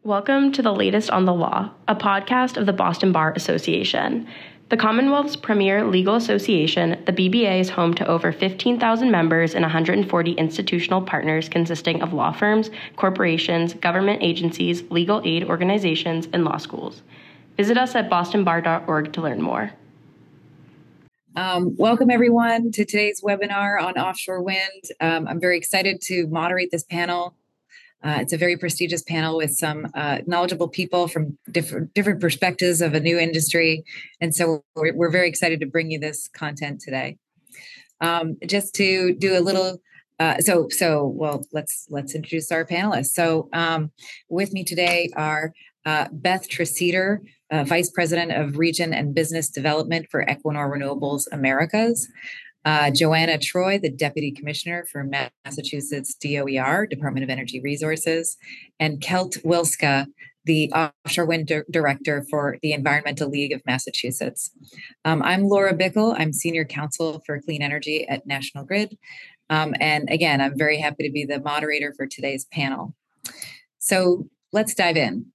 Welcome to the latest on the law, a podcast of the Boston Bar Association. The Commonwealth's premier legal association, the BBA is home to over 15,000 members and 140 institutional partners consisting of law firms, corporations, government agencies, legal aid organizations, and law schools. Visit us at bostonbar.org to learn more. Welcome, everyone, to today's webinar on offshore wind. I'm very excited to moderate this panel. It's a very prestigious panel with some knowledgeable people from different perspectives of a new industry. And so we're very excited to bring you this content today. Just to do a little, let's introduce our panelists. So with me today are Beth Tresidder, Vice President of Region and Business Development for Equinor Renewables Americas. Joanna Troy, the Deputy Commissioner for Massachusetts DOER, Department of Energy Resources, and Kelt Wilska, the Offshore Wind Director for the Environmental League of Massachusetts. I'm Laura Bickle. I'm Senior Counsel for Clean Energy at National Grid. And again, I'm very happy to be the moderator for today's panel. So let's dive in.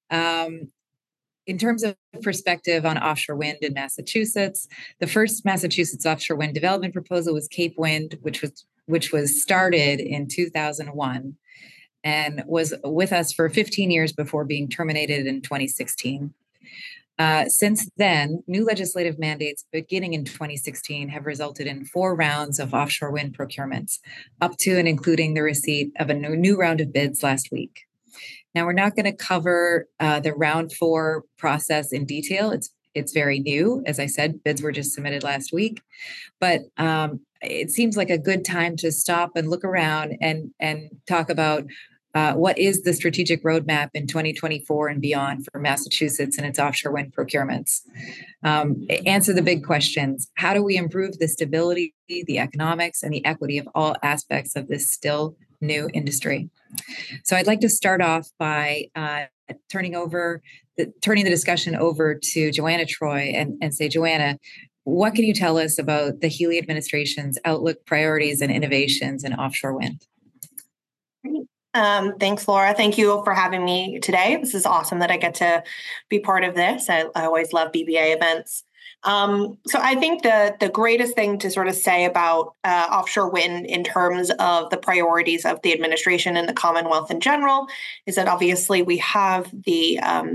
In terms of perspective on offshore wind in Massachusetts, the first Massachusetts offshore wind development proposal was Cape Wind, which was started in 2001 and was with us for 15 years before being terminated in 2016. Since then, new legislative mandates beginning in 2016 have resulted in 4 rounds of offshore wind procurements, up to and including the receipt of a new round of bids last week. Now, we're not going to cover the round 4 process in detail. It's very new. As I said, bids were just submitted last week. But it seems like a good time to stop and look around and talk about what is the strategic roadmap in 2024 and beyond for Massachusetts and its offshore wind procurements. Answer the big questions. How do we improve the stability, the economics, and the equity of all aspects of this still new industry? So I'd like to start off by turning the discussion over to Joanna Troy and say, Joanna, what can you tell us about the Healey administration's outlook, priorities, and innovations in offshore wind? Great. Thanks, Laura. Thank you for having me today. This is awesome that I get to be part of this. I always love BBA events. So I think the greatest thing to sort of say about offshore wind in terms of the priorities of the administration and the Commonwealth in general is that obviously we have the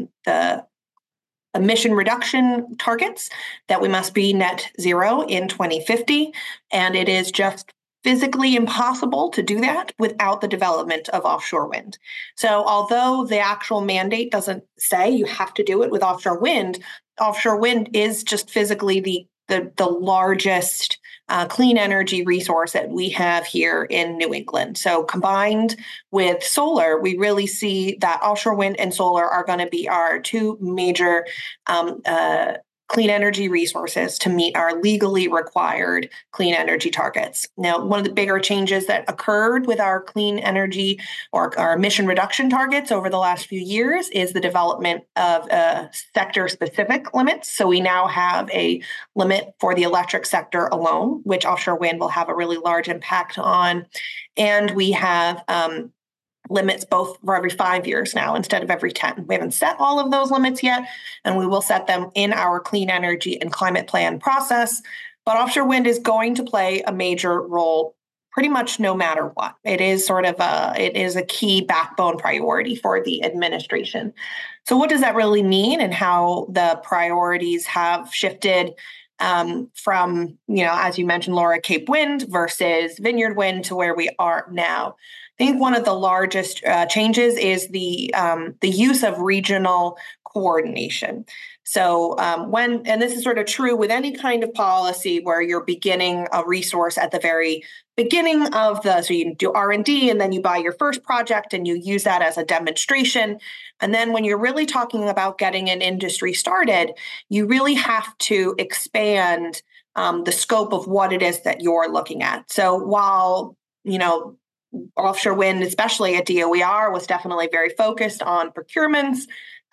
emission reduction targets that we must be net zero in 2050, and it is just physically impossible to do that without the development of offshore wind. So although the actual mandate doesn't say you have to do it with offshore wind is just physically the largest clean energy resource that we have here in New England. So combined with solar, we really see that offshore wind and solar are going to be our 2 major clean energy resources to meet our legally required clean energy targets. Now, one of the bigger changes that occurred with our clean energy or our emission reduction targets over the last few years is the development of sector-specific limits. So we now have a limit for the electric sector alone, which offshore wind will have a really large impact on. And we have limits both for every 5 years now instead of every 10. We haven't set all of those limits yet, and we will set them in our clean energy and climate plan process. But offshore wind is going to play a major role pretty much no matter what. It is a key backbone priority for the administration. So what does that really mean and how the priorities have shifted from, as you mentioned, Laura, Cape Wind versus Vineyard Wind to where we are now? I think one of the largest changes is the use of regional coordination. So and this is sort of true with any kind of policy where you're beginning a resource at the very beginning of so you do R&D and then you buy your first project and you use that as a demonstration. And then when you're really talking about getting an industry started, you really have to expand the scope of what it is that you're looking at. So while, offshore wind, especially at DOER, was definitely very focused on procurements.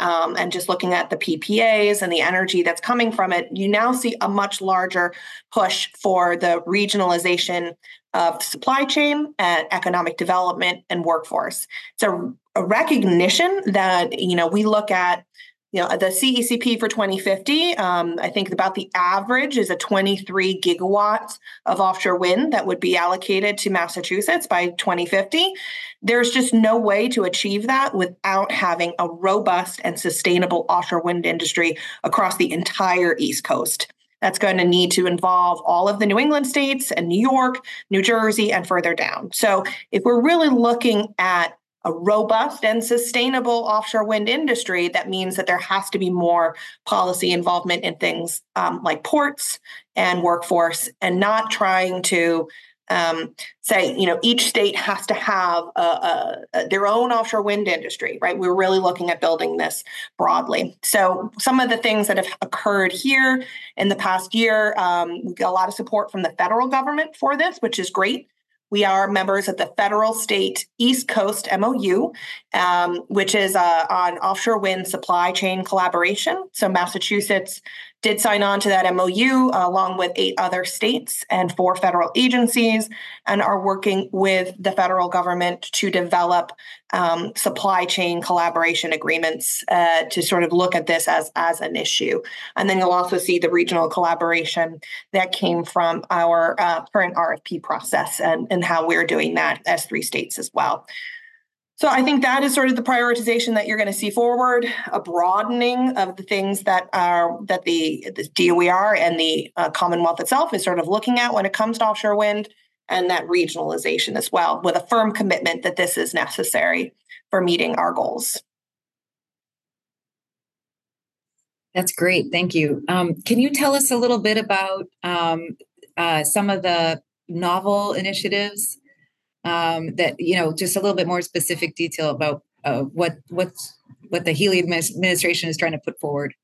and just looking at the PPAs and the energy that's coming from it, you now see a much larger push for the regionalization of supply chain and economic development and workforce. It's a recognition that, we look at, the CECP for 2050, I think about the average is a 23 gigawatts of offshore wind that would be allocated to Massachusetts by 2050. There's just no way to achieve that without having a robust and sustainable offshore wind industry across the entire East Coast. That's going to need to involve all of the New England states and New York, New Jersey, and further down. So if we're really looking at a robust and sustainable offshore wind industry, that means that there has to be more policy involvement in things like ports and workforce, and not trying to say, each state has to have their own offshore wind industry, right? We're really looking at building this broadly. So some of the things that have occurred here in the past year, we got a lot of support from the federal government for this, which is great. We are members of the Federal State East Coast MOU, which is on offshore wind supply chain collaboration. So Massachusetts did sign on to that MOU along with 8 other states and 4 federal agencies, and are working with the federal government to develop supply chain collaboration agreements to sort of look at this as an issue. And then you'll also see the regional collaboration that came from our current RFP process and how we're doing that as 3 states as well. So I think that is sort of the prioritization that you're going to see forward, a broadening of the things that the DOER and the Commonwealth itself is sort of looking at when it comes to offshore wind, and that regionalization as well, with a firm commitment that this is necessary for meeting our goals. That's great. Thank you. Can you tell us a little bit about some of the novel initiatives that, just a little bit more specific detail about what the Healey administration is trying to put forward?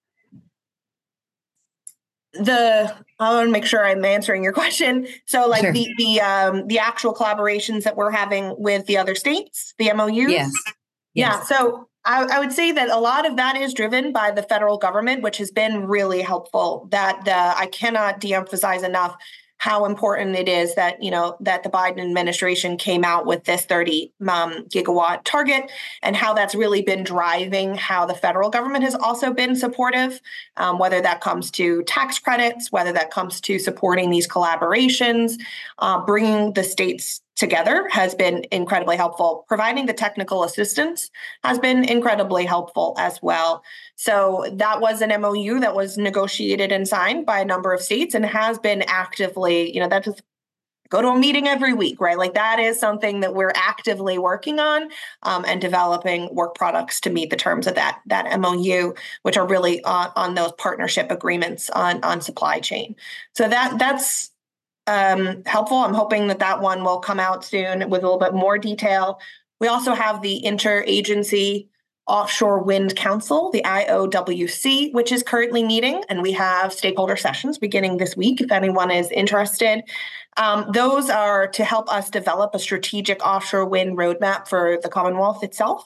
I want to make sure I'm answering your question. So, like Sure. the actual collaborations that we're having with the other states, the MOUs. Yes. Yeah. So I would say that a lot of that is driven by the federal government, which has been really helpful. That I cannot de-emphasize enough how important it is that, that the Biden administration came out with this 30 gigawatt target, and how that's really been driving how the federal government has also been supportive, whether that comes to tax credits, whether that comes to supporting these collaborations, bringing the states together has been incredibly helpful. Providing the technical assistance has been incredibly helpful as well. So that was an MOU that was negotiated and signed by a number of states, and has been actively, that just go to a meeting every week, right? Like that is something that we're actively working on and developing work products to meet the terms of that MOU, which are really on those partnership agreements on supply chain. So that's helpful. I'm hoping that one will come out soon with a little bit more detail. We also have the Interagency Offshore Wind Council, the IOWC, which is currently meeting, and we have stakeholder sessions beginning this week if anyone is interested. Those are to help us develop a strategic offshore wind roadmap for the Commonwealth itself.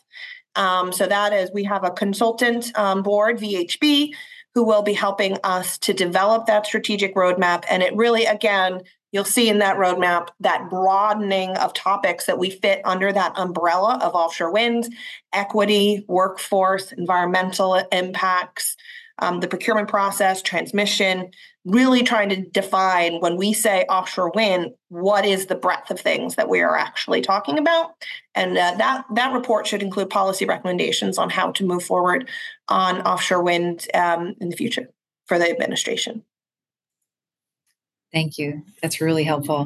So that is, we have a consultant board, VHB, who will be helping us to develop that strategic roadmap. And it really, again, you'll see in that roadmap that broadening of topics that we fit under that umbrella of offshore wind, equity, workforce, environmental impacts, the procurement process, transmission, really trying to define, when we say offshore wind, what is the breadth of things that we are actually talking about. And that report should include policy recommendations on how to move forward on offshore wind in the future for the administration. Thank you. That's really helpful.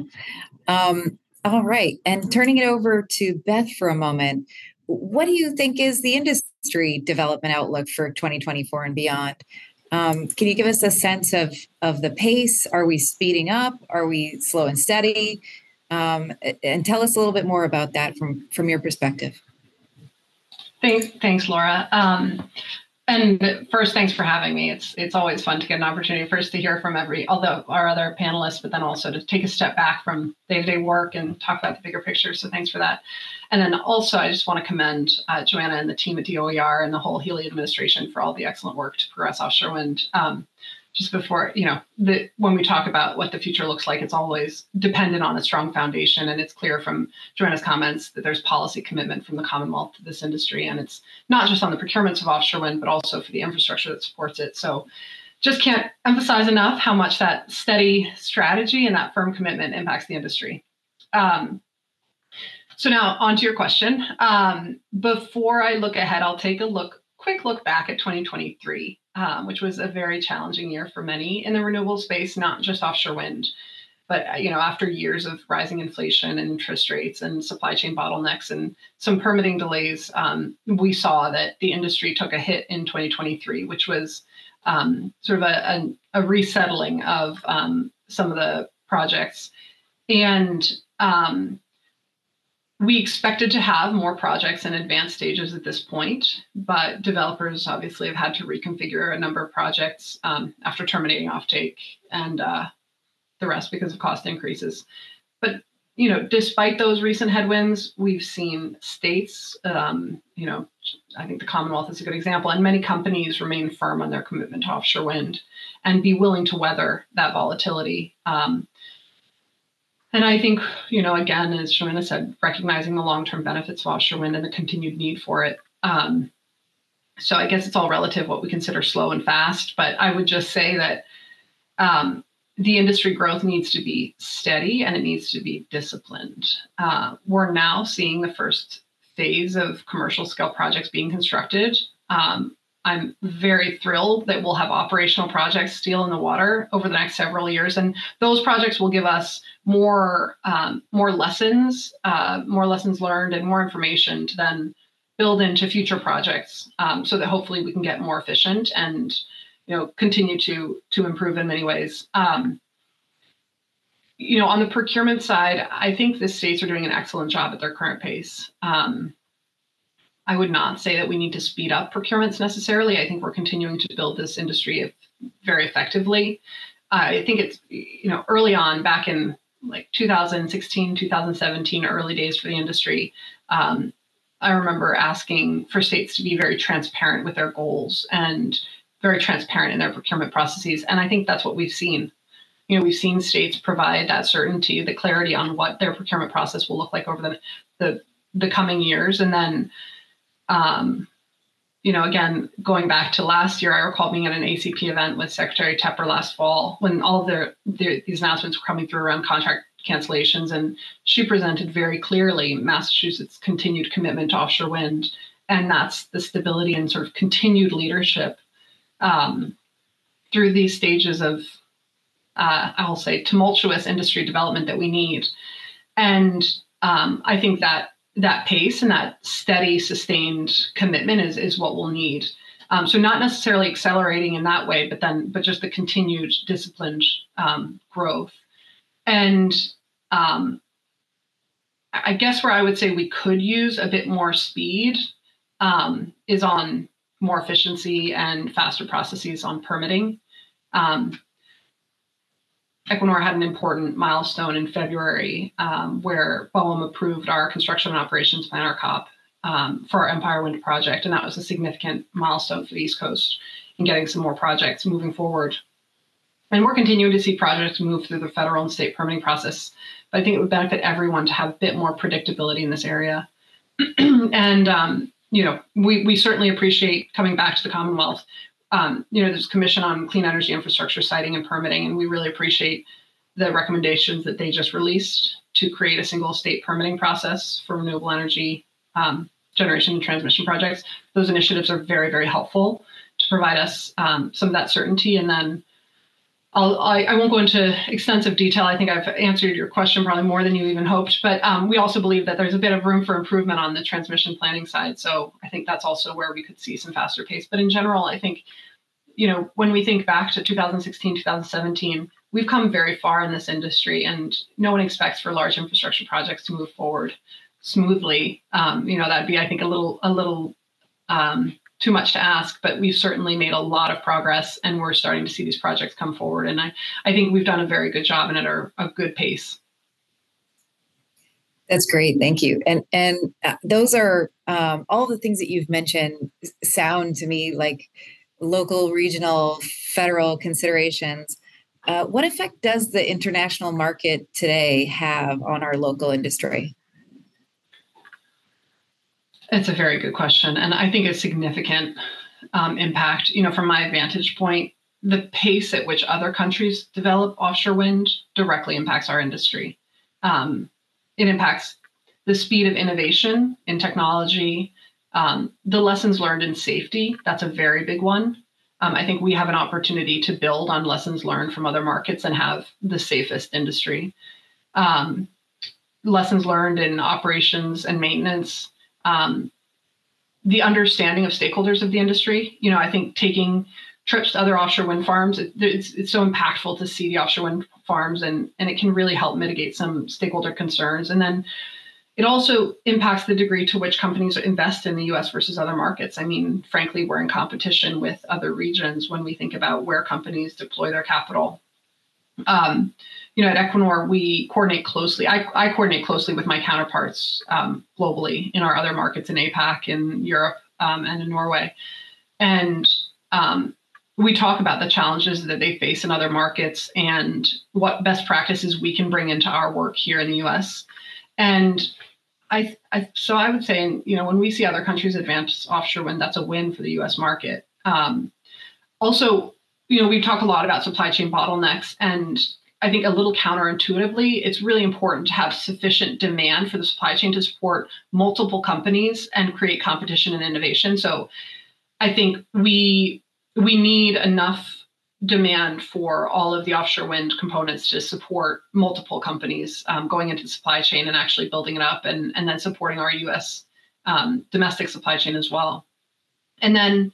All right. And turning it over to Beth for a moment, what do you think is the industry development outlook for 2024 and beyond? Can you give us a sense of the pace? Are we speeding up? Are we slow and steady? And tell us a little bit more about that from your perspective. Thanks, Laura. And first, thanks for having me. It's always fun to get an opportunity first to hear from all our other panelists, but then also to take a step back from day-to-day work and talk about the bigger picture. So thanks for that. And then also, I just want to commend Joanna and the team at DOER and the whole Healy administration for all the excellent work to progress offshore wind. Just before, when we talk about what the future looks like, it's always dependent on a strong foundation. And it's clear from Joanna's comments that there's policy commitment from the Commonwealth to this industry. And it's not just on the procurements of offshore wind, but also for the infrastructure that supports it. So just can't emphasize enough how much that steady strategy and that firm commitment impacts the industry. So now on to your question. Before I look ahead, I'll take a quick look back at 2023. Which was a very challenging year for many in the renewable space, not just offshore wind, but after years of rising inflation and interest rates and supply chain bottlenecks and some permitting delays, we saw that the industry took a hit in 2023, which was sort of a resettling of some of the projects. And we expected to have more projects in advanced stages at this point, but developers obviously have had to reconfigure a number of projects after terminating offtake and the rest because of cost increases. But, despite those recent headwinds, we've seen states, I think the Commonwealth is a good example, and many companies remain firm on their commitment to offshore wind and be willing to weather that volatility. And I think, again, as Joanna said, recognizing the long-term benefits of offshore wind and the continued need for it. So I guess it's all relative what we consider slow and fast, but I would just say that the industry growth needs to be steady and it needs to be disciplined. We're now seeing the first phase of commercial scale projects being constructed. I'm very thrilled that we'll have operational projects still in the water over the next several years. And those projects will give us more lessons learned and more information to then build into future projects so that hopefully we can get more efficient and continue to improve in many ways. On the procurement side, I think the states are doing an excellent job at their current pace. I would not say that we need to speed up procurements necessarily. I think we're continuing to build this industry very effectively. I think it's, early on back in like 2016, 2017, early days for the industry, I remember asking for states to be very transparent with their goals and very transparent in their procurement processes. And I think that's what we've seen. We've seen states provide that certainty, the clarity on what their procurement process will look like over the coming years. And then, again, going back to last year, I recall being at an ACP event with Secretary Tepper last fall when all of these announcements were coming through around contract cancellations. And she presented very clearly Massachusetts' continued commitment to offshore wind. And that's the stability and sort of continued leadership through these stages of, I will say, tumultuous industry development that we need. And I think that pace and that steady, sustained commitment is what we'll need. So not necessarily accelerating in that way, but just the continued disciplined growth. And I guess where I would say we could use a bit more speed is on more efficiency and faster processes on permitting. Equinor had an important milestone in February where BOEM approved our construction and operations plan, our COP, for our Empire Wind project. And that was a significant milestone for the East Coast in getting some more projects moving forward. And we're continuing to see projects move through the federal and state permitting process. But I think it would benefit everyone to have a bit more predictability in this area. And, we certainly appreciate coming back to the Commonwealth. There's a commission on clean energy infrastructure siting and permitting, and we really appreciate the recommendations that they just released to create a single state permitting process for renewable energy generation and transmission projects. Those initiatives are very, very helpful to provide us some of that certainty. And then I won't go into extensive detail. I think I've answered your question probably more than you even hoped, but we also believe that there's a bit of room for improvement on the transmission planning side. So I think that's also where we could see some faster pace. But in general, I think, when we think back to 2016, 2017, we've come very far in this industry, and no one expects for large infrastructure projects to move forward smoothly. That'd be, I think, a little too much to ask, but we've certainly made a lot of progress, and we're starting to see these projects come forward. And I think we've done a very good job and at a good pace. That's great. Thank you. And those are all the things that you've mentioned sound to me like local, regional, federal considerations. What effect does the international market today have on our local industry? It's a very good question. And I think a significant impact, from my vantage point, the pace at which other countries develop offshore wind directly impacts our industry. It impacts the speed of innovation in technology, the lessons learned in safety. That's a very big one. I think we have an opportunity to build on lessons learned from other markets and have the safest industry. Lessons learned in operations and maintenance, the understanding of stakeholders of the industry. I think taking trips to other offshore wind farms, it's so impactful to see the offshore wind farms, and it can really help mitigate some stakeholder concerns. And then it also impacts the degree to which companies invest in the U.S. versus other markets. I mean, frankly, we're in competition with other regions when we think about where companies deploy their capital. At Equinor, we coordinate closely. I coordinate closely with my counterparts globally in our other markets in APAC, in Europe, and in Norway. And we talk about the challenges that they face in other markets and what best practices we can bring into our work here in the U.S. And so I would say, when we see other countries advance offshore wind, that's a win for the U.S. market. Also, we talk a lot about supply chain bottlenecks, and I think a little counterintuitively, it's really important to have sufficient demand for the supply chain to support multiple companies and create competition and innovation. So I think we need enough demand for all of the offshore wind components to support multiple companies going into the supply chain and actually building it up, and then supporting our U.S. Domestic supply chain as well. And then,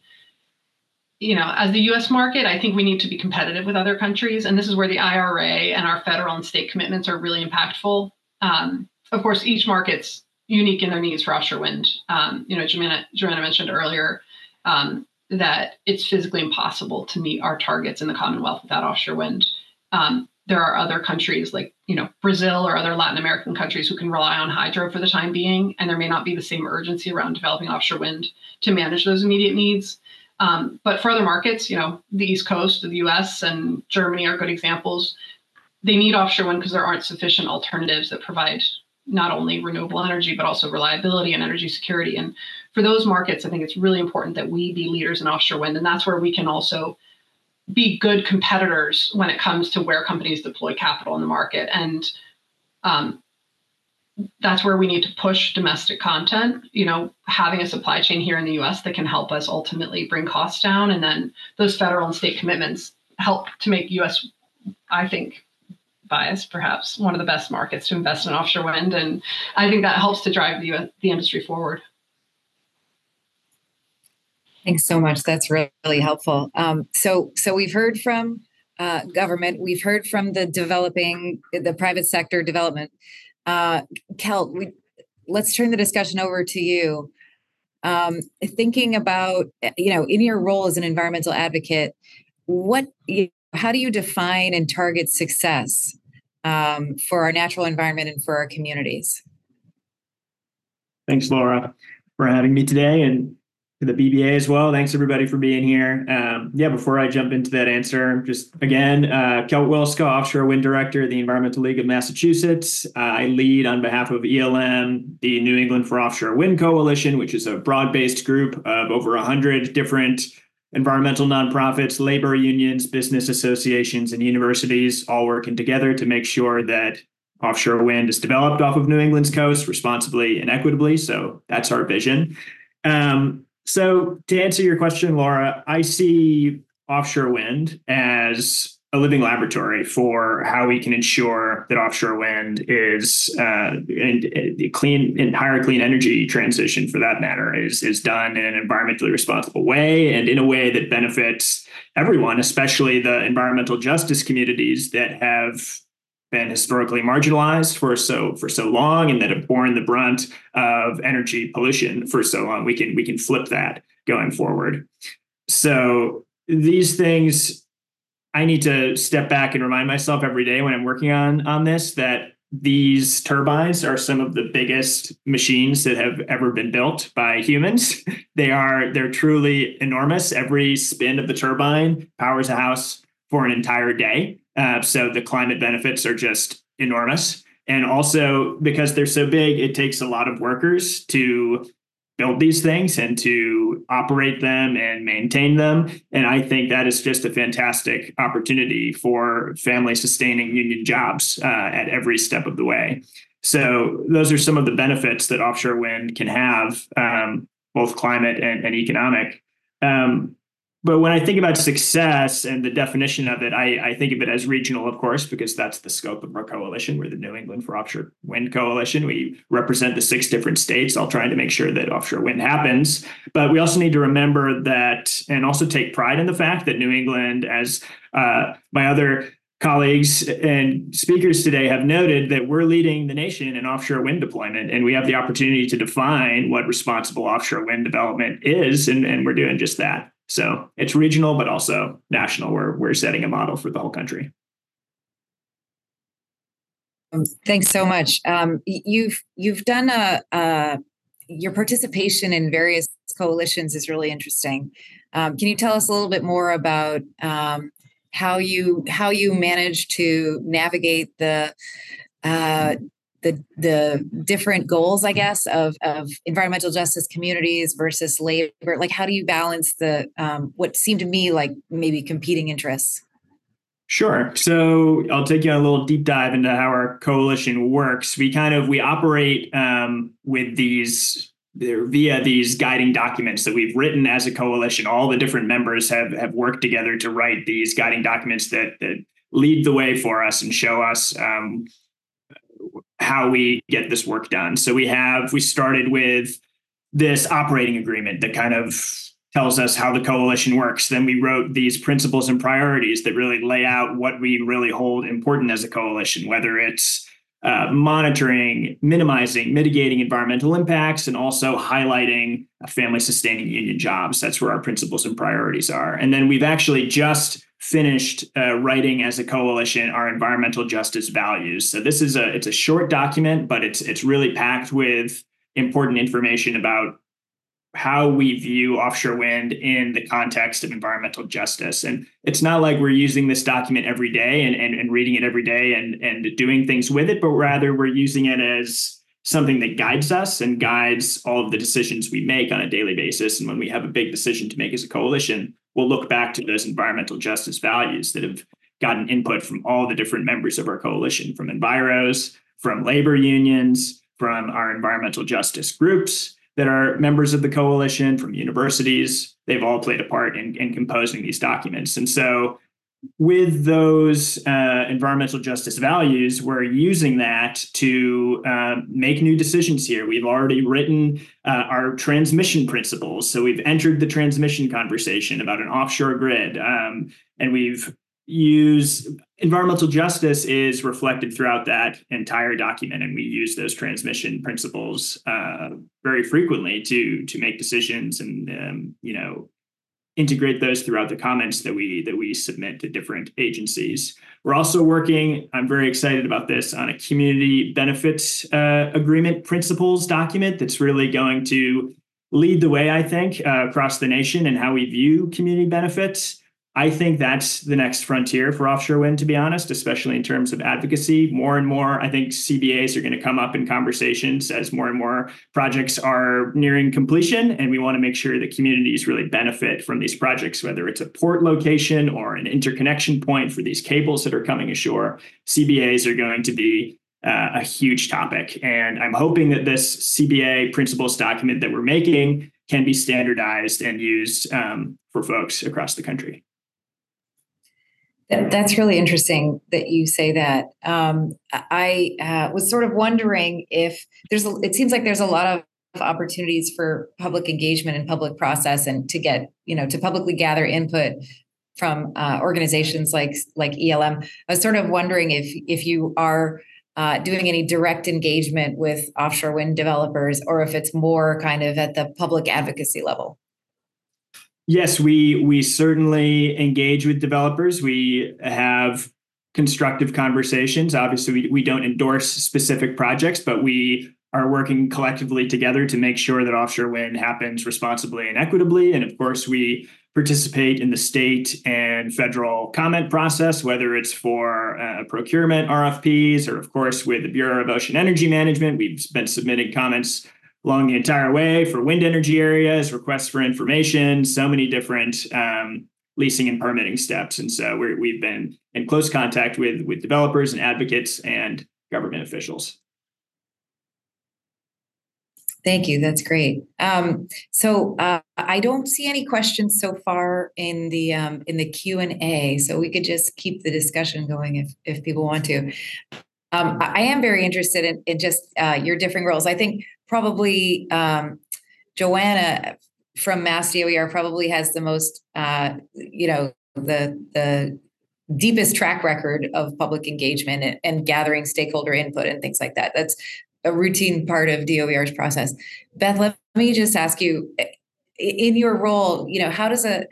as the U.S. market, I think we need to be competitive with other countries. And this is where the IRA and our federal and state commitments are really impactful. Of course, each market's unique in their needs for offshore wind. Joanna mentioned earlier that it's physically impossible to meet our targets in the Commonwealth without offshore wind. There are other countries like, Brazil or other Latin American countries who can rely on hydro for the time being, and there may not be the same urgency around developing offshore wind to manage those immediate needs. But for other markets, the East Coast of the US and Germany are good examples. They need offshore wind because there aren't sufficient alternatives that provide not only renewable energy, but also reliability and energy security. And for those markets, I think it's really important that we be leaders in offshore wind. And that's where we can also be good competitors when it comes to where companies deploy capital in the market. And that's where we need to push domestic content, having a supply chain here in the US that can help us ultimately bring costs down. And then those federal and state commitments help to make US, I think, biased, perhaps one of the best markets to invest in offshore wind. And I think that helps to drive the industry forward. Thanks so much. That's really helpful. So we've heard from government, we've heard from the private sector development. Kelt, let's turn the discussion over to you. Thinking about, in your role as an environmental advocate, how do you define and target success for our natural environment and for our communities? Thanks, Laura, for having me today, and to the BBA as well. Thanks, everybody, for being here. Before I jump into that answer, just again, Kelt Wilska, Offshore Wind Director of the Environmental League of Massachusetts. I lead on behalf of ELM, the New England for Offshore Wind Coalition, which is a broad-based group of over 100 different environmental nonprofits, labor unions, business associations, and universities all working together to make sure that offshore wind is developed off of New England's coast responsibly and equitably. So that's our vision. So to answer your question, Laura, I see offshore wind as a living laboratory for how we can ensure that offshore wind is entire clean energy transition, for that matter, is done in an environmentally responsible way and in a way that benefits everyone, especially the environmental justice communities that have been historically marginalized for so long and that have borne the brunt of energy pollution for so long. We can flip that. going forward. So these things, I need to step back and remind myself every day when I'm working on this, that these turbines are some of the biggest machines that have ever been built by humans. They're truly enormous. Every spin of the turbine powers a house for an entire day. So the climate benefits are just enormous. And also, because they're so big, it takes a lot of workers to build these things and to operate them and maintain them. And I think that is just a fantastic opportunity for family sustaining union jobs at every step of the way. So those are some of the benefits that offshore wind can have, both climate and economic. But when I think about success and the definition of it, I think of it as regional, of course, because that's the scope of our coalition. We're the New England for Offshore Wind Coalition. We represent the 6 different states, all trying to make sure that offshore wind happens. But we also need to remember that, and also take pride in the fact that New England, as my other colleagues and speakers today have noted, that we're leading the nation in offshore wind deployment, and we have the opportunity to define what responsible offshore wind development is, and we're doing just that. So it's regional, but also national. We're setting a model for the whole country. Thanks so much. You've done your participation in various coalitions is really interesting. Can you tell us a little bit more about how you managed to navigate the different goals, I guess, of environmental justice communities versus labor? Like, how do you balance the what seemed to me like maybe competing interests? Sure. So I'll take you on a little deep dive into how our coalition works. We operate with via these guiding documents that we've written as a coalition. All the different members have worked together to write these guiding documents that lead the way for us and show us how we get this work done. So we started with this operating agreement that kind of tells us how the coalition works. Then we wrote these principles and priorities that really lay out what we really hold important as a coalition, whether it's monitoring, minimizing, mitigating environmental impacts, and also highlighting family sustaining union jobs. That's where our principles and priorities are. And then we've actually just finished writing as a coalition our environmental justice values. So this is it's a short document, but it's really packed with important information about how we view offshore wind in the context of environmental justice. And it's not like we're using this document every day and reading it every day and doing things with it, but rather we're using it as something that guides us and guides all of the decisions we make on a daily basis. And when we have a big decision to make as a coalition, we'll look back to those environmental justice values that have gotten input from all the different members of our coalition, from enviros, from labor unions, from our environmental justice groups that are members of the coalition, from universities. They've all played a part in composing these documents. And so with those environmental justice values, we're using that to make new decisions here. We've already written our transmission principles. So we've entered the transmission conversation about an offshore grid, and we've used environmental justice is reflected throughout that entire document. And we use those transmission principles very frequently to make decisions and, integrate those throughout the comments that we submit to different agencies. We're also working, I'm very excited about this, on a community benefits agreement principles document that's really going to lead the way, I think, across the nation and how we view community benefits. I think that's the next frontier for offshore wind, to be honest, especially in terms of advocacy. More and more, I think CBAs are going to come up in conversations as more and more projects are nearing completion. And we want to make sure that communities really benefit from these projects, whether it's a port location or an interconnection point for these cables that are coming ashore. CBAs are going to be a huge topic. And I'm hoping that this CBA principles document that we're making can be standardized and used for folks across the country. That's really interesting that you say that. I was sort of wondering if it seems like there's a lot of opportunities for public engagement and public process, and to get, to publicly gather input from organizations like ELM. I was sort of wondering if you are doing any direct engagement with offshore wind developers, or if it's more kind of at the public advocacy level. Yes, we certainly engage with developers. We have constructive conversations. Obviously, we don't endorse specific projects, but we are working collectively together to make sure that offshore wind happens responsibly and equitably. And of course, we participate in the state and federal comment process, whether it's for procurement RFPs or, of course, with the Bureau of Ocean Energy Management. We've been submitting comments along the entire way for wind energy areas, requests for information, so many different leasing and permitting steps. And so we've been in close contact with developers and advocates and government officials. Thank you. That's great. So I don't see any questions so far in the Q&A. So we could just keep the discussion going if people want to. I am very interested in just your differing roles. I think probably Joanna from Mass DOER probably has the most, the deepest track record of public engagement and gathering stakeholder input and things like that. That's a routine part of DOER's process. Beth, let me just ask you, in your role, how does an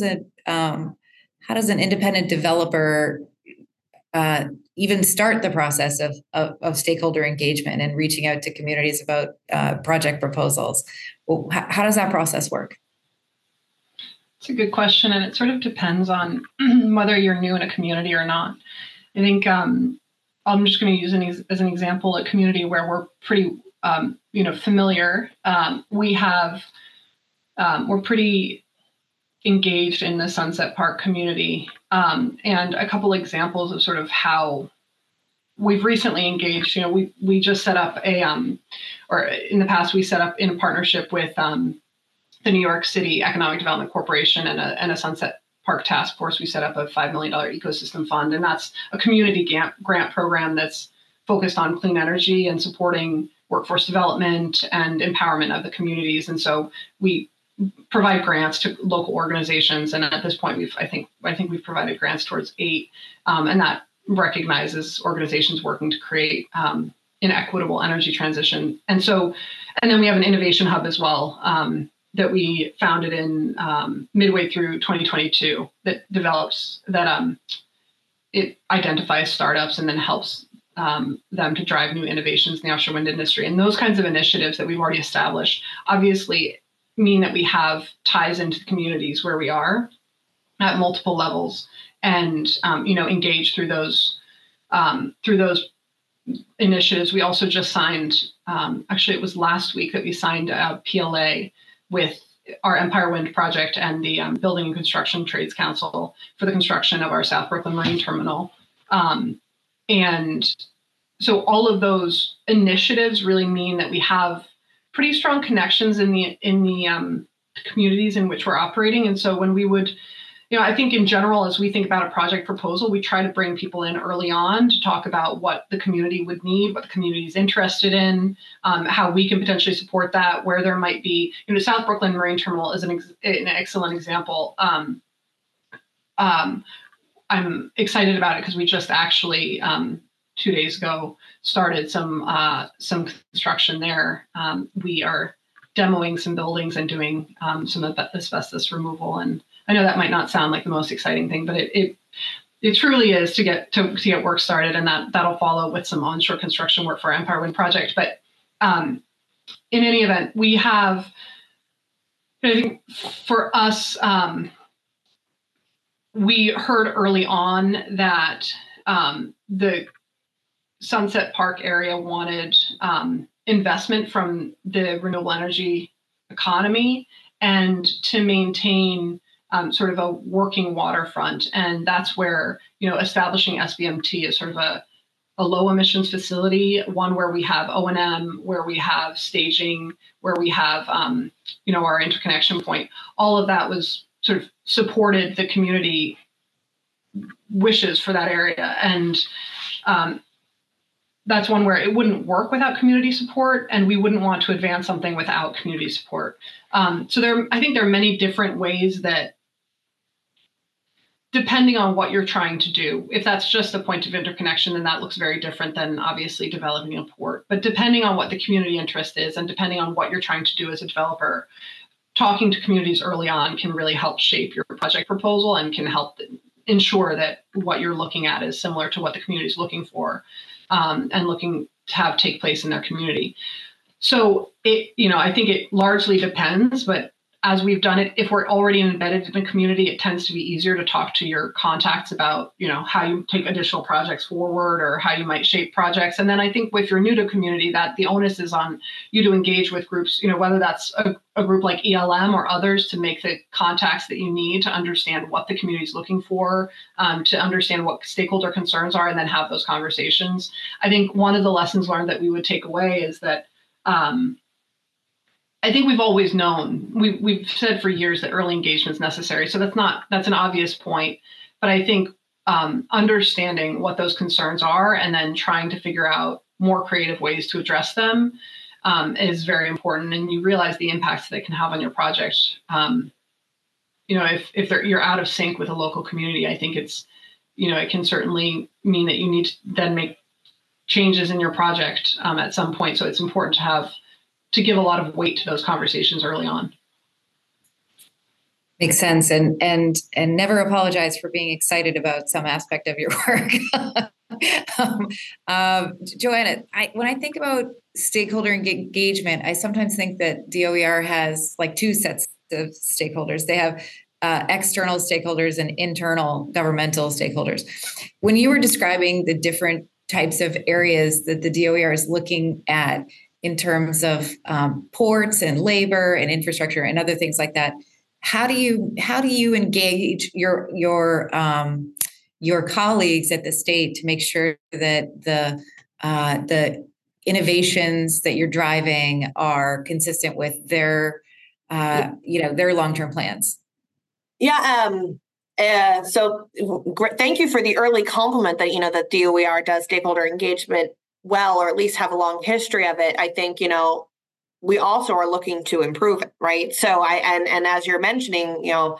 independent developer even start the process of stakeholder engagement and reaching out to communities about project proposals? Well, how does that process work? It's a good question, and it sort of depends on whether you're new in a community or not. I think I'm just going to use as an example a community where we're pretty familiar. We're pretty engaged in the Sunset Park community, and a couple examples of sort of how we've recently engaged. We just set up or in the past we set up in a partnership with the New York City Economic Development Corporation and a Sunset Park Task Force. We set up a $5 million ecosystem fund, and that's a community grant program that's focused on clean energy and supporting workforce development and empowerment of the communities. And so we provide grants to local organizations, and at this point, I think we've provided grants towards 8, and that recognizes organizations working to create an equitable energy transition. And then we have an innovation hub as well that we founded in midway through 2022 that it identifies startups and then helps them to drive new innovations in the offshore wind industry. And those kinds of initiatives that we've already established obviously mean that we have ties into the communities where we are at multiple levels, and engage through those initiatives. We also just signed, actually it was last week that we signed a PLA with our Empire Wind project and the Building and Construction Trades Council for the construction of our South Brooklyn Marine Terminal. And so all of those initiatives really mean that we have pretty strong connections in the communities in which we're operating. And so when we would, I think in general, as we think about a project proposal, we try to bring people in early on to talk about what the community would need, what the community is interested in, how we can potentially support that, where there might be, South Brooklyn Marine Terminal is an excellent example. I'm excited about it because we just actually 2 days ago started some construction there. We are demoing some buildings and doing some asbestos removal, and I know that might not sound like the most exciting thing, but it truly is to get work started, and that'll follow with some onshore construction work for our Empire Wind project. But in any event, we have, I think for us, we heard early on that the Sunset Park area wanted investment from the renewable energy economy and to maintain sort of a working waterfront. And that's where, establishing SBMT is sort of a low emissions facility, one where we have O&M, where we have staging, where we have, our interconnection point. All of that was sort of supported the community wishes for that area. And that's one where it wouldn't work without community support, and we wouldn't want to advance something without community support. So I think there are many different ways that, depending on what you're trying to do, if that's just a point of interconnection, then that looks very different than obviously developing a port. But depending on what the community interest is, and depending on what you're trying to do as a developer, talking to communities early on can really help shape your project proposal and can help ensure that what you're looking at is similar to what the community is looking for, and looking to have take place in their community. So I think it largely depends, but as we've done it, if we're already embedded in a community, it tends to be easier to talk to your contacts about, how you take additional projects forward or how you might shape projects. And then I think if you're new to community, that the onus is on you to engage with groups, whether that's a group like ELM or others, to make the contacts that you need to understand what the community is looking for, to understand what stakeholder concerns are, and then have those conversations. I think one of the lessons learned that we would take away is that I think we've always known, we've said for years that early engagement is necessary. So that's an obvious point. But I think understanding what those concerns are and then trying to figure out more creative ways to address them is very important. And you realize the impacts they can have on your project. If you're out of sync with a local community, I think it can certainly mean that you need to then make changes in your project at some point. So it's important to give a lot of weight to those conversations early on. Makes sense. And never apologize for being excited about some aspect of your work. Joanna, when I think about stakeholder engagement, I sometimes think that DOER has like two sets of stakeholders. They have external stakeholders and internal governmental stakeholders. When you were describing the different types of areas that the DOER is looking at in terms of ports and labor and infrastructure and other things like that, how do you engage your colleagues at the state to make sure that the innovations that you're driving are consistent with their long-term plans? Yeah. So thank you for the early compliment that, that DOER does stakeholder engagement well, or at least have a long history of it. I think, we also are looking to improve it, right? So and as you're mentioning,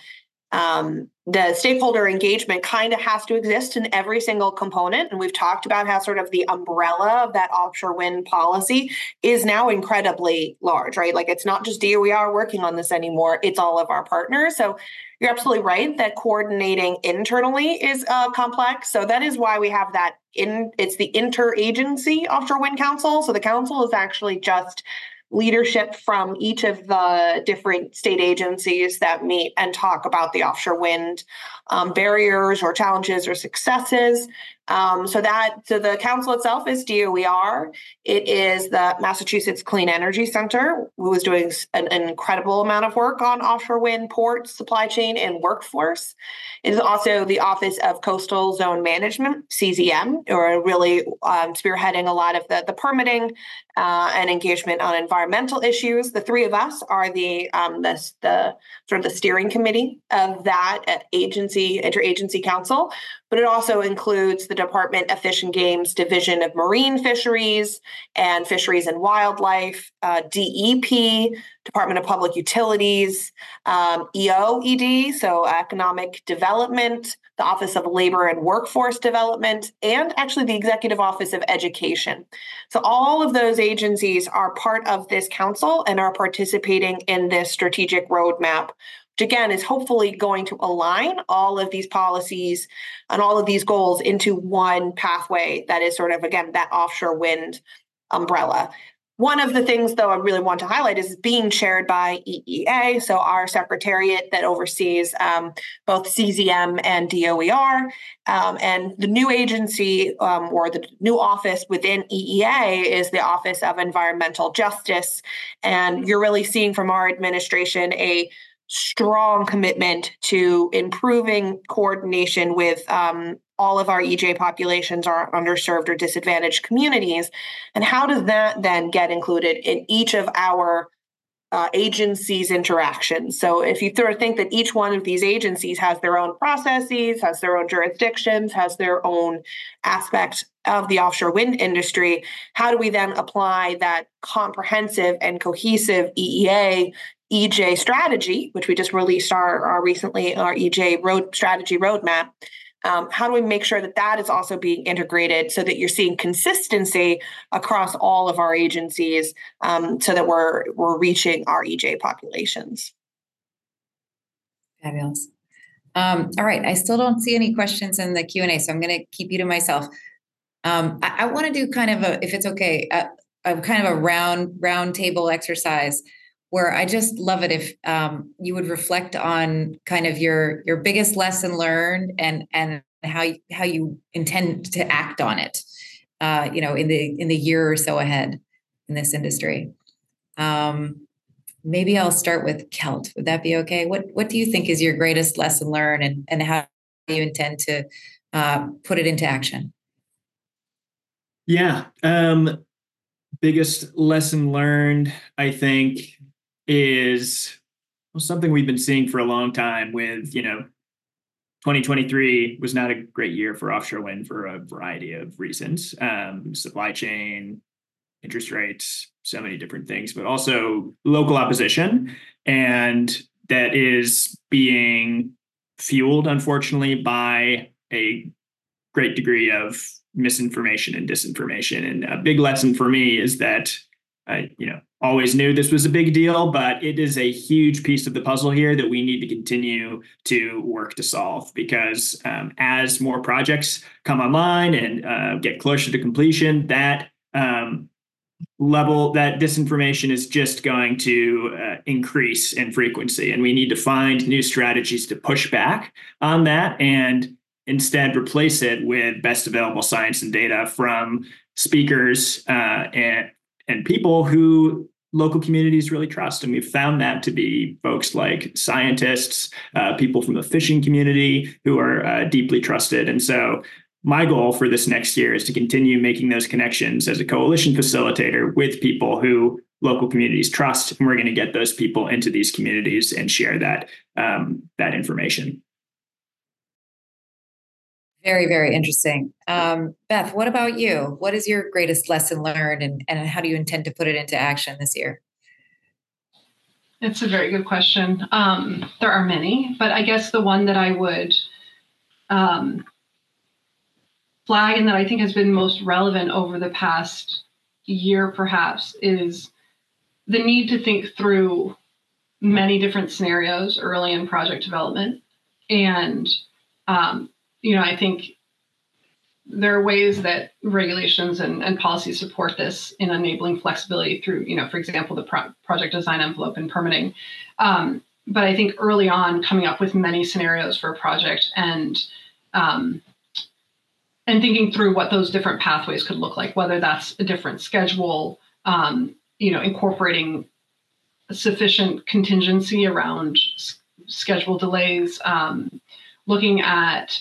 the stakeholder engagement kind of has to exist in every single component. And we've talked about how sort of the umbrella of that offshore wind policy is now incredibly large, right? Like, it's not just DOER working on this anymore, it's all of our partners. So you're absolutely right that coordinating internally is complex. So that is why we have it's the Interagency Offshore Wind Council. So the council is actually just leadership from each of the different state agencies that meet and talk about the offshore wind barriers or challenges or successes. So the council itself is DOER. It is the Massachusetts Clean Energy Center, who is doing an incredible amount of work on offshore wind, ports, supply chain, and workforce. It is also the Office of Coastal Zone Management, CZM, who are really spearheading a lot of the permitting and engagement on environmental issues. The three of us are the sort of the steering committee of that interagency council, but it also includes the Department of Fish and Game's Division of Marine Fisheries and Fisheries and Wildlife, DEP, Department of Public Utilities, EOED, so Economic Development, the Office of Labor and Workforce Development, and actually the Executive Office of Education. So all of those agencies are part of this council and are participating in this strategic roadmap, which again is hopefully going to align all of these policies and all of these goals into one pathway that is sort of, again, that offshore wind umbrella. One of the things, though, I really want to highlight is being chaired by EEA, so our secretariat that oversees both CZM and DOER. And the new agency or the new office within EEA is the Office of Environmental Justice. And you're really seeing from our administration a strong commitment to improving coordination with all of our EJ populations, our underserved or disadvantaged communities. And how does that then get included in each of our agencies' interactions? So if you sort of think that each one of these agencies has their own processes, has their own jurisdictions, has their own aspect of the offshore wind industry, how do we then apply that comprehensive and cohesive EEA EJ strategy, which we just released our EJ strategy roadmap? How do we make sure that is also being integrated so that you're seeing consistency across all of our agencies, so that we're reaching our EJ populations? Fabulous. All right. I still don't see any questions in the Q&A, so I'm going to keep you to myself. I want to do kind of if it's okay, a kind of a round table exercise where I just love it if you would reflect on kind of your biggest lesson learned and how you intend to act on it, in the year or so ahead in this industry. Maybe I'll start with Kelt. Would that be okay? What do you think is your greatest lesson learned, and how do you intend to put it into action? Yeah. Biggest lesson learned, I think, is something we've been seeing for a long time with, 2023 was not a great year for offshore wind for a variety of reasons. Supply chain, interest rates, so many different things, but also local opposition. And that is being fueled, unfortunately, by a great degree of misinformation and disinformation. And a big lesson for me is that I, always knew this was a big deal, but it is a huge piece of the puzzle here that we need to continue to work to solve, because as more projects come online and get closer to completion, that that disinformation is just going to increase in frequency. And we need to find new strategies to push back on that and instead replace it with best available science and data from speakers and people who local communities really trust. And we've found that to be folks like scientists, people from the fishing community who are deeply trusted. And so my goal for this next year is to continue making those connections as a coalition facilitator with people who local communities trust. And we're going to get those people into these communities and share that information. Very, very interesting. Beth, what about you? What is your greatest lesson learned, and how do you intend to put it into action this year? It's a very good question. There are many, but I guess the one that I would flag and that I think has been most relevant over the past year, perhaps, is the need to think through many different scenarios early in project development. And I think there are ways that regulations and policies support this in enabling flexibility through, for example, the project design envelope and permitting. But I think early on, coming up with many scenarios for a project and thinking through what those different pathways could look like, whether that's a different schedule, incorporating sufficient contingency around schedule delays, looking at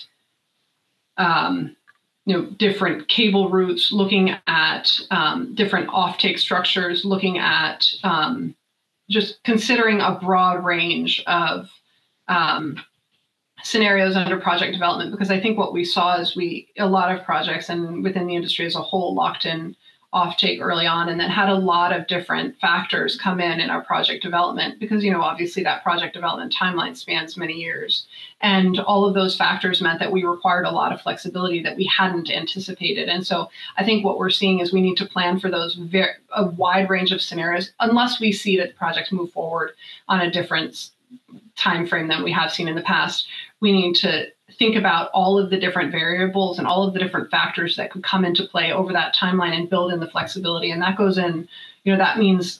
different cable routes, looking at different offtake structures, looking at just considering a broad range of scenarios under project development. Because I think what we saw is a lot of projects and within the industry as a whole locked in offtake early on, and then had a lot of different factors come in our project development, because obviously that project development timeline spans many years, and all of those factors meant that we required a lot of flexibility that we hadn't anticipated. And so I think what we're seeing is we need to plan for those a wide range of scenarios, unless we see that projects move forward on a different time frame than we have seen in the past. We need to think about all of the different variables and all of the different factors that could come into play over that timeline and build in the flexibility. And that goes in, that means,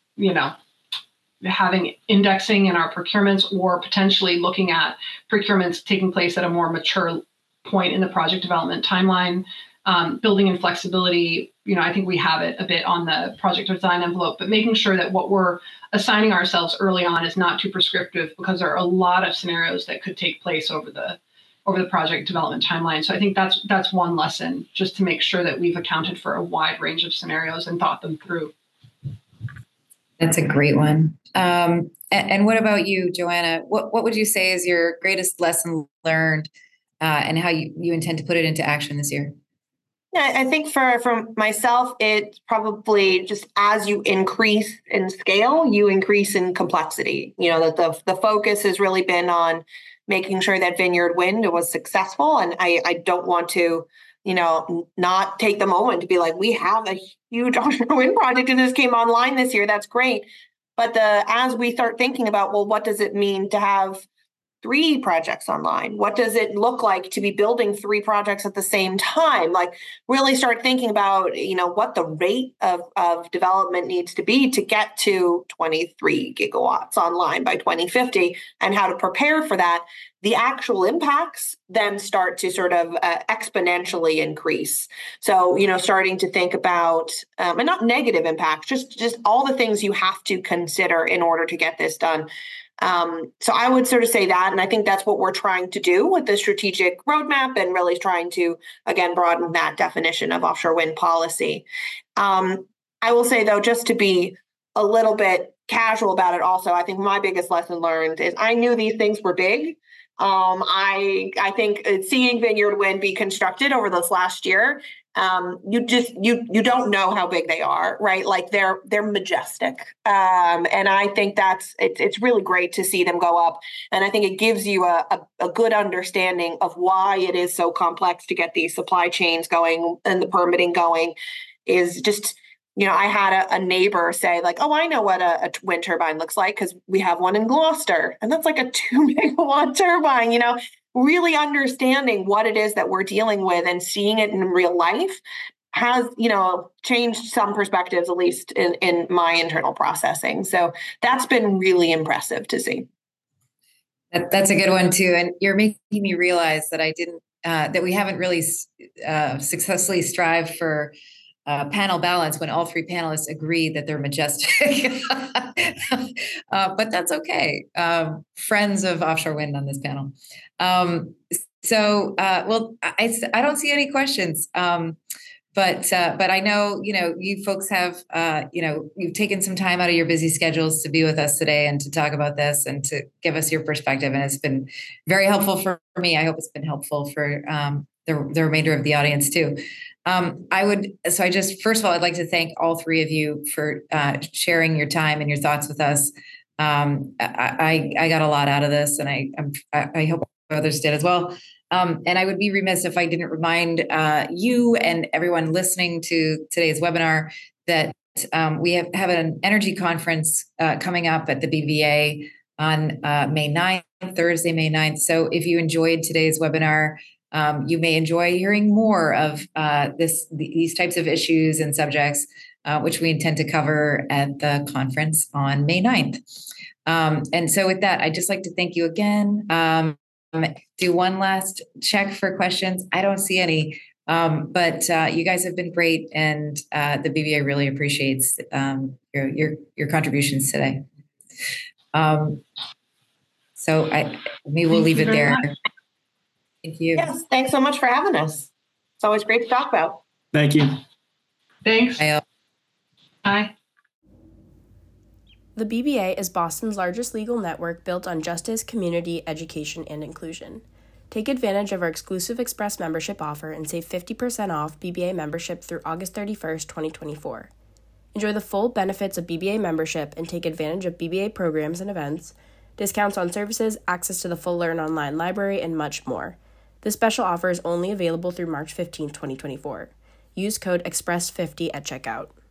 having indexing in our procurements, or potentially looking at procurements taking place at a more mature point in the project development timeline, building in flexibility. I think we have it a bit on the project design envelope, but making sure that what we're assigning ourselves early on is not too prescriptive, because there are a lot of scenarios that could take place over the project development timeline. So I think that's one lesson, just to make sure that we've accounted for a wide range of scenarios and thought them through. That's a great one. And what about you, Joanna? What would you say is your greatest lesson learned, and how you intend to put it into action this year? Yeah, I think for myself, it's probably just as you increase in scale, you increase in complexity. That the focus has really been on making sure that Vineyard Wind was successful. And I don't want to, not take the moment to be like, we have a huge offshore wind project and this came online this year. That's great. But as we start thinking about, well, what does it mean to have 3 projects online? What does it look like to be building 3 projects at the same time? Like really start thinking about, what the rate of development needs to be to get to 23 gigawatts online by 2050 and how to prepare for that. The actual impacts then start to sort of exponentially increase. So, starting to think about, and not negative impacts, just all the things you have to consider in order to get this done. So I would sort of say that, and I think that's what we're trying to do with the strategic roadmap and really trying to, again, broaden that definition of offshore wind policy. I will say, though, just to be a little bit casual about it also, I think my biggest lesson learned is I knew these things were big. I think seeing Vineyard Wind be constructed over this last year, you don't know how big they are, right? Like they're majestic. And I think it's really great to see them go up. And I think it gives you a good understanding of why it is so complex to get these supply chains going and the permitting going. Is just, I had a neighbor say like, oh, I know what a wind turbine looks like because we have one in Gloucester, and that's like a 2 megawatt turbine, really understanding what it is that we're dealing with and seeing it in real life has, changed some perspectives, at least in my internal processing. So that's been really impressive to see. That's a good one too. And you're making me realize that that we haven't really successfully strived for panel balance when all 3 panelists agree that they're majestic. But that's okay. Friends of offshore wind on this panel. I don't see any questions. But I know, you folks have, you've taken some time out of your busy schedules to be with us today and to talk about this and to give us your perspective. And it's been very helpful for me. I hope it's been helpful for the remainder of the audience too. First of all, I'd like to thank all 3 of you for sharing your time and your thoughts with us. I got a lot out of this, and I hope others did as well. And I would be remiss if I didn't remind you and everyone listening to today's webinar that we have an energy conference coming up at the BVA on May 9th, Thursday, May 9th. So if you enjoyed today's webinar, you may enjoy hearing more of these types of issues and subjects, which we intend to cover at the conference on May 9th. And so with that, I'd just like to thank you again. Do one last check for questions. I don't see any, but you guys have been great, and the BVA really appreciates your contributions today. So we'll leave it there. Thank you. Yes, thanks so much for having us. It's always great to talk about. Thank you. Thanks. Bye. The BBA is Boston's largest legal network built on justice, community, education, and inclusion. Take advantage of our exclusive Express membership offer and save 50% off BBA membership through August 31st, 2024. Enjoy the full benefits of BBA membership and take advantage of BBA programs and events, discounts on services, access to the full Learn Online library, and much more. This special offer is only available through March 15, 2024. Use code EXPRESS50 at checkout.